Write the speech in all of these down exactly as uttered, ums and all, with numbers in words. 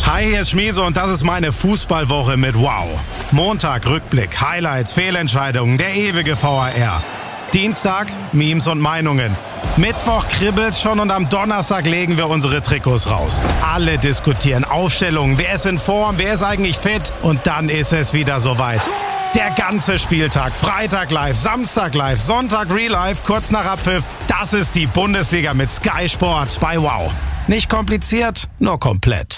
Hi, hier ist Schmieso und das ist meine Fußballwoche mit Wow. Montag Rückblick, Highlights, Fehlentscheidungen, der ewige V A R. Dienstag Memes und Meinungen. Mittwoch kribbelt's schon und am Donnerstag legen wir unsere Trikots raus. Alle diskutieren Aufstellungen, wer ist in Form, wer ist eigentlich fit und dann ist es wieder soweit. Der ganze Spieltag, Freitag live, Samstag live, Sonntag Real Life, kurz nach Abpfiff. Das ist die Bundesliga mit Sky Sport bei Wow. Nicht kompliziert, nur komplett.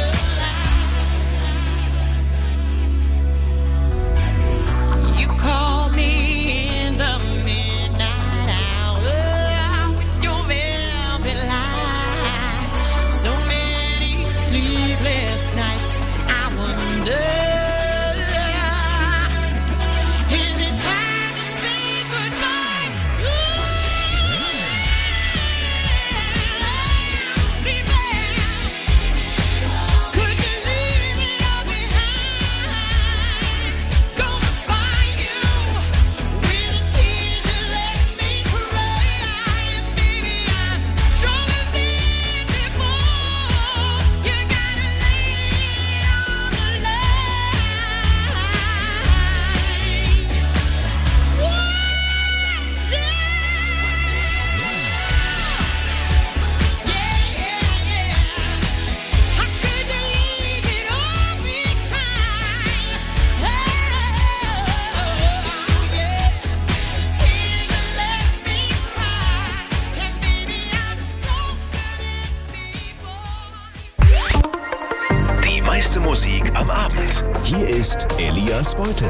Musik am Abend. Hier ist Elias Beutel.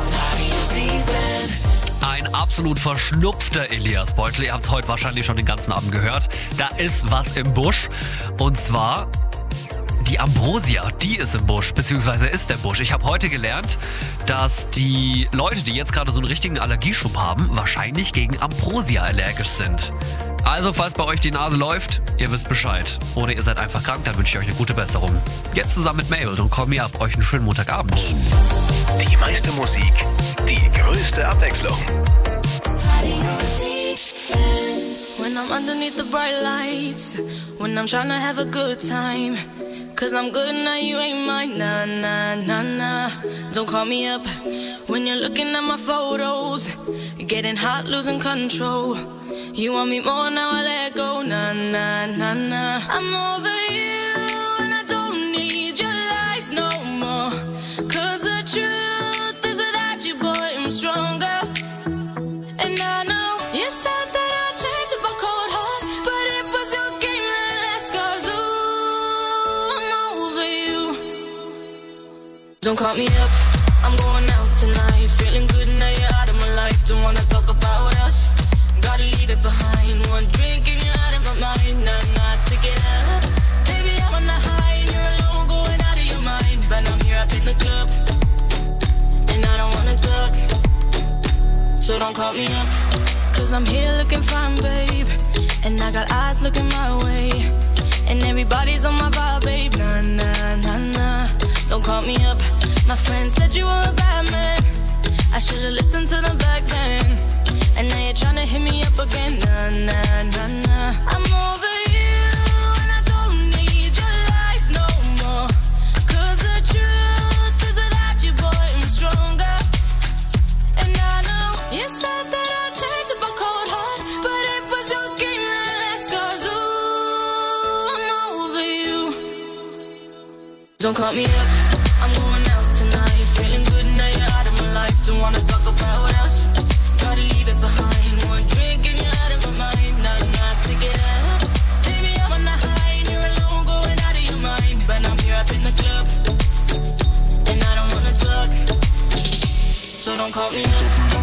Ein absolut verschnupfter Elias Beutel. Ihr habt es heute wahrscheinlich schon den ganzen Abend gehört. Da ist was im Busch. Und zwar die Ambrosia. Die ist im Busch, beziehungsweise ist der Busch. Ich habe heute gelernt, dass die Leute, die jetzt gerade so einen richtigen Allergieschub haben, wahrscheinlich gegen Ambrosia allergisch sind. Also, falls bei euch die Nase läuft, ihr wisst Bescheid. Oder ihr seid einfach krank, dann wünsche ich euch eine gute Besserung. Jetzt zusammen mit Mabel und Call Me Up. Euch einen schönen Montagabend. Die meiste Musik, die größte Abwechslung. When I'm underneath the bright lights, when I'm trying to have a good time, cause I'm good now, you ain't mine, nah, nah, nah, nah. Don't call me up when you're looking at my photos, getting hot, losing control. You want me more, now I let go, nah, nah, nah, nah. I'm over you and I don't need your lies no more, cause the truth is without you, boy, I'm stronger. And I know you said that I'd change up a cold heart, but it was your game that last, cause ooh, I'm over you. Don't call me up, I'm going out tonight, feeling good now you're out of my life. Don't wanna talk about us, gotta leave it behind. One drink and you're out of my mind. Nah, nah, take it out. Baby, I'm on the high and you're alone, going out of your mind. But I'm here up in the club and I don't wanna talk, so don't call me up, cause I'm here looking fine, babe, and I got eyes looking my way, and everybody's on my vibe, babe. Nah, nah, nah, nah. Don't call me up. My friend said you were a bad man, I should've listened to them back then, and now you're tryna hit me up again. Nah, nah, nah, nah. I'm over you and I don't need your lies no more, cause the truth is without you, boy, I'm stronger. And I know you said that I'd change up a cold heart, but it was your game that last, cause ooh, I'm over you. Don't call me up, I'm going out tonight, feeling good now you're out of my life. Don't wanna talk about us, gotta leave it behind. One drink and you're out of my mind. Nah, nah, take it out. Baby, I'm on the high and you're alone, going out of your mind. But I'm here up in the club and I don't wanna talk, so don't call me up.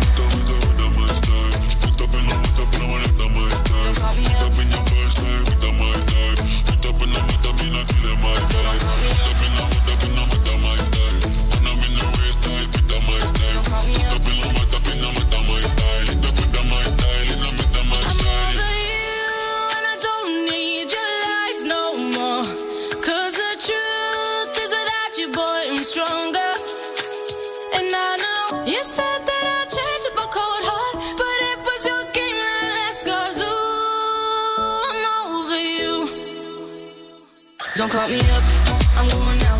Don't call me up. Don't call me up, I'm going out.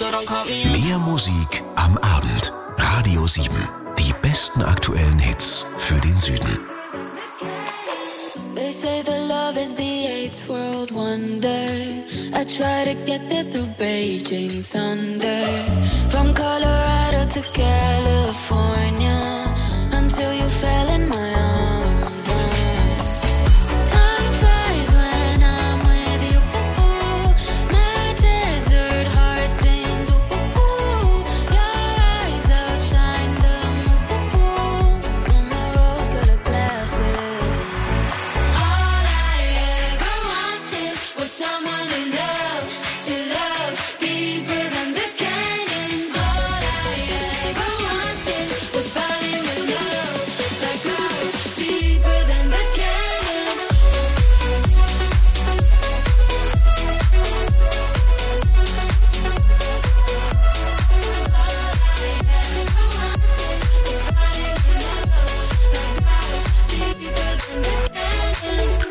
so don't call me up. Mehr Musik am Abend. Radio sieben. Die besten aktuellen Hits für den Süden. They say that love is the eighth world wonder. I try to get there through Beijing thunder. From Colorado to California, until you fell in my arms, arms. Time flies when I'm with you. Ooh, my desert heart sings. Ooh, ooh, your eyes outshine them. Ooh, ooh, through my rose-colored glasses. All I ever wanted was someone to love, to love deeper than the canyons. All I ever wanted was falling in love like ours, deeper than the canyons. All I ever wanted was falling in love like ours, deeper than the canyons.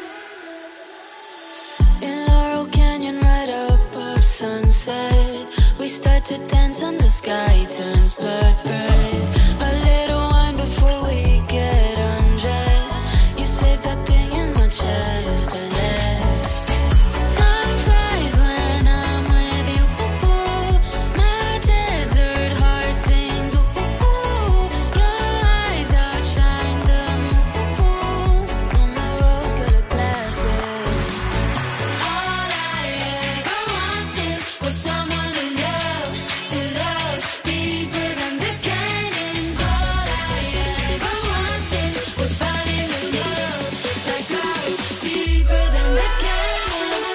In Laurel Canyon, right up of sunset, we start to dance and the sky turns blood red. A little wine before we get undressed. You save that thing in my chest, the last. Time flies when I'm with you. Ooh, my desert heart sings. Ooh, ooh, your eyes outshine them. Ooh, ooh, through my rose-colored glasses. All I ever wanted was someone to love, to love deeper than the canyons. All I ever wanted was falling in love like ours, deeper than the canyons.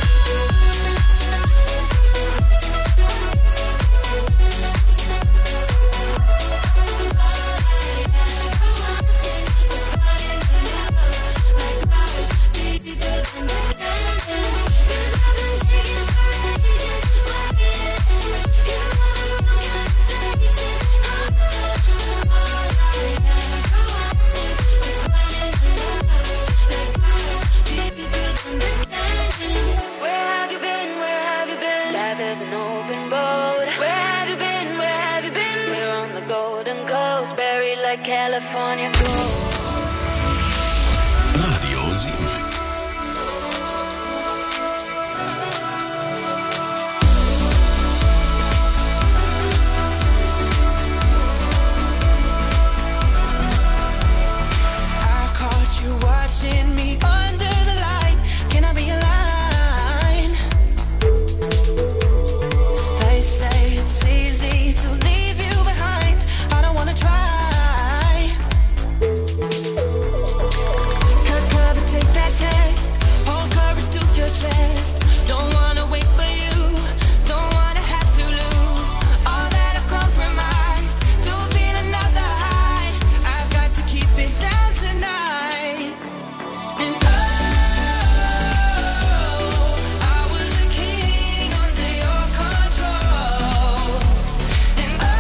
Where have you been? Where have you been? Life is an open road. Where have you been? Where have you been? We're on the golden coast, buried like California gold. Radio sieben. I caught you watching me under the light. Can I be a line? They say it's easy to leave you behind. I don't wanna try. Cut cover, take that test. Hold courage to your chest. Don't wanna wait for you. Don't wanna have to lose all that I've compromised to feel another high. I've got to keep it down tonight. And oh, I was a king under your control. And oh,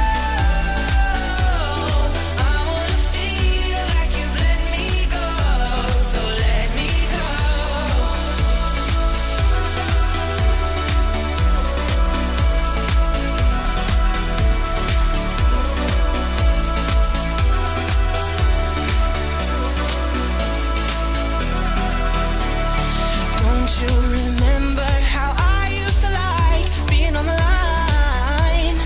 I wanna feel like you've let me go. So let me go. Don't you remember how I used to like being on the line?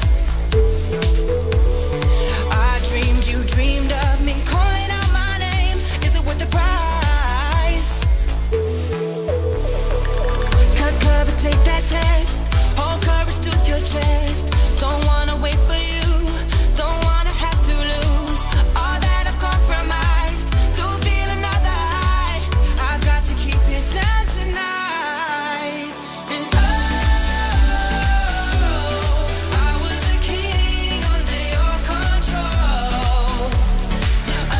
I dreamed you dreamed of me calling out my name. Is it worth the price? Cut cover, take that test. Hold courage to your chest. Don't wanna wait for you. Don't wanna have to lose all that I've compromised to feel another high. I've got to keep it down tonight. And oh, I was a king under your control. Oh,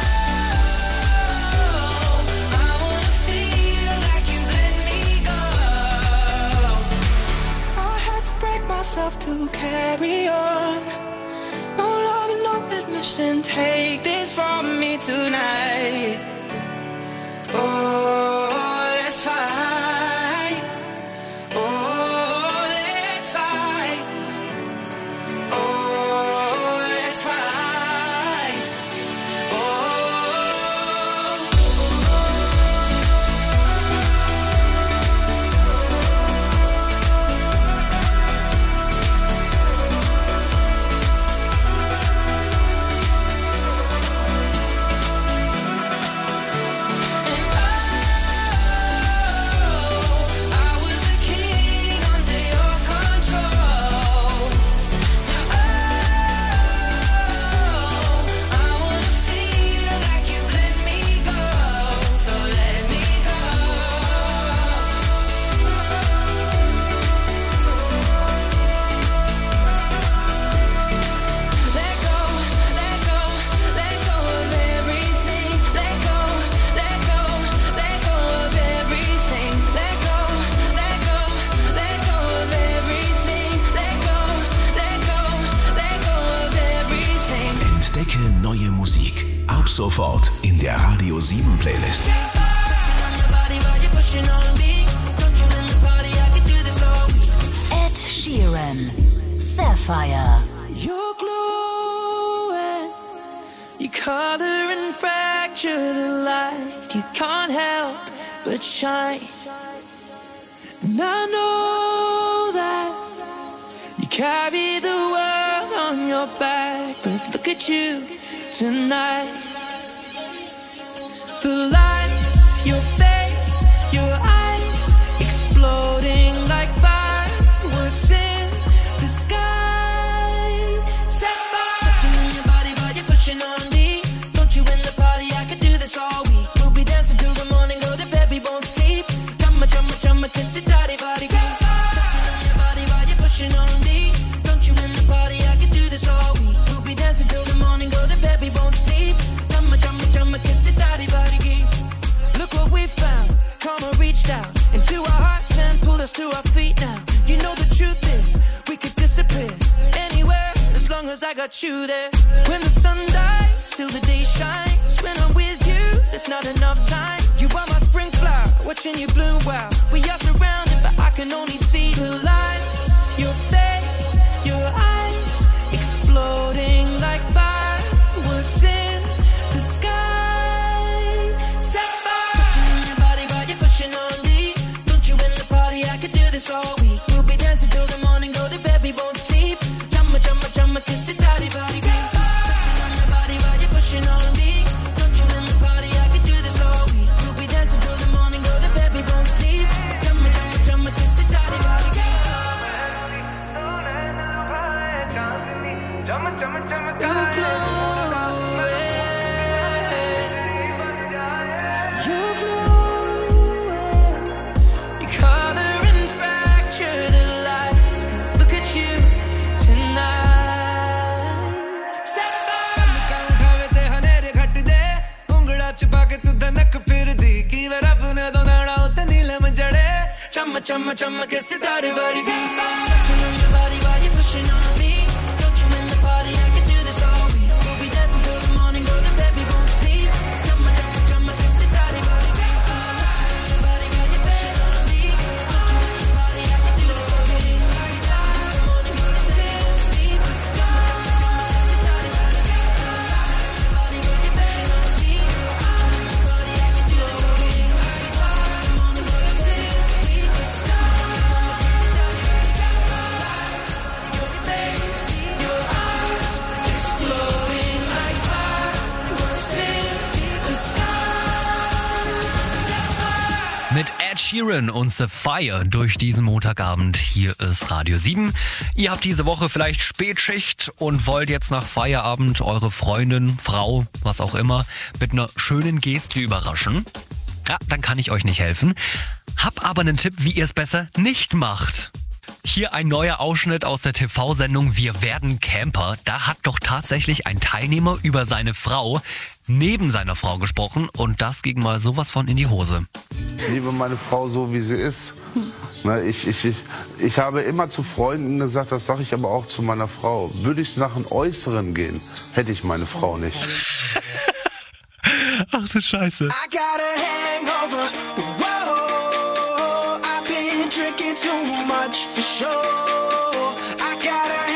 I wanna feel like you've let me go. I had to break myself to carry on. No love and no admission. Take this from me tonight. Oh, let's fight. Oh, let's fight. sofort in der Radio sieben Playlist. Ed Sheeran, Sapphire. You're glowing, you color and fracture the light. You can't help but shine. And I know that you carry the world on your back, but look at you tonight. The lights, your face, your eyes, exploding like fireworks in the sky. Sapphire, touching on your body while you're pushing on me. Don't you in the party? I could do this all week. We'll be dancing till the morning, go to bed, we won't sleep. Chumma, chumma, chumma, kiss it, daddy, body. Touching on your body while you're pushing on me. Don't you in the party? I could do this all week. We'll be dancing till the morning, go to bed, we won't sleep. Chumma, chumma, chumma, kiss it, daddy, body. Look what we found. Karma reached out into our hearts and pulled us to our feet now. You know the truth is, we could disappear anywhere as long as I got you there. When the sun dies, till the day shines. When I'm with you, there's not enough time. You are my spring flower, watching you bloom. Wow, we are surrounded, but I can only see the lights. Your face, your eyes, exploding like fireworks in the sky. All week, we'll be dancing till the morning, go to bed, we won't sleep. Chumma, chumma, chumma, kiss it, daddy, body. Touching on your body while you're pushing on me. Don't you in the party? I could do this all week. We'll be dancing till the morning, go to bed, we won't sleep. Chumma, chumma, chumma, kiss it, daddy, body. You're glowing, you're glowing, you color. Chumma, chumma, chumma, kiss it, daddy, body. Touching on your body while you're pushing on me. Don't you in the party? I can do this all week. We'll be dancing till the morning, go to bed, we won't sleep. Chumma, chumma, chumma, kiss it, daddy, body. Touching on your body while you're pushing on me. Don't you in the party? I can do this all week. We'll be dancing till the morning, go to bed, we won't sleep. Chumma, chumma, chumma, kiss it, daddy, body. Touching on your body while you're pushing on me. Don't you in the party? I can do this all week. We'll be dancing till the morning, go to bed, we won't sleep. Mit Ed Sheeran und Sapphire durch diesen Montagabend. Hier ist Radio sieben. Ihr habt diese Woche vielleicht Spätschicht und wollt jetzt nach Feierabend eure Freundin, Frau, was auch immer, mit einer schönen Geste überraschen. Ja, dann kann ich euch nicht helfen. Hab aber einen Tipp, wie ihr es besser nicht macht. Hier ein neuer Ausschnitt aus der T V-Sendung Wir werden Camper. Da hat doch tatsächlich ein Teilnehmer über seine Frau neben seiner Frau gesprochen und das ging mal sowas von in die Hose. Ich liebe meine Frau so, wie sie ist. Ich, ich, ich, ich habe immer zu Freunden gesagt, das sage ich aber auch zu meiner Frau. Würde ich nach dem Äußeren gehen, hätte ich meine Frau nicht. Ach du Scheiße. I got a hangover. Whoa, I've been drinking too much for sure. I got a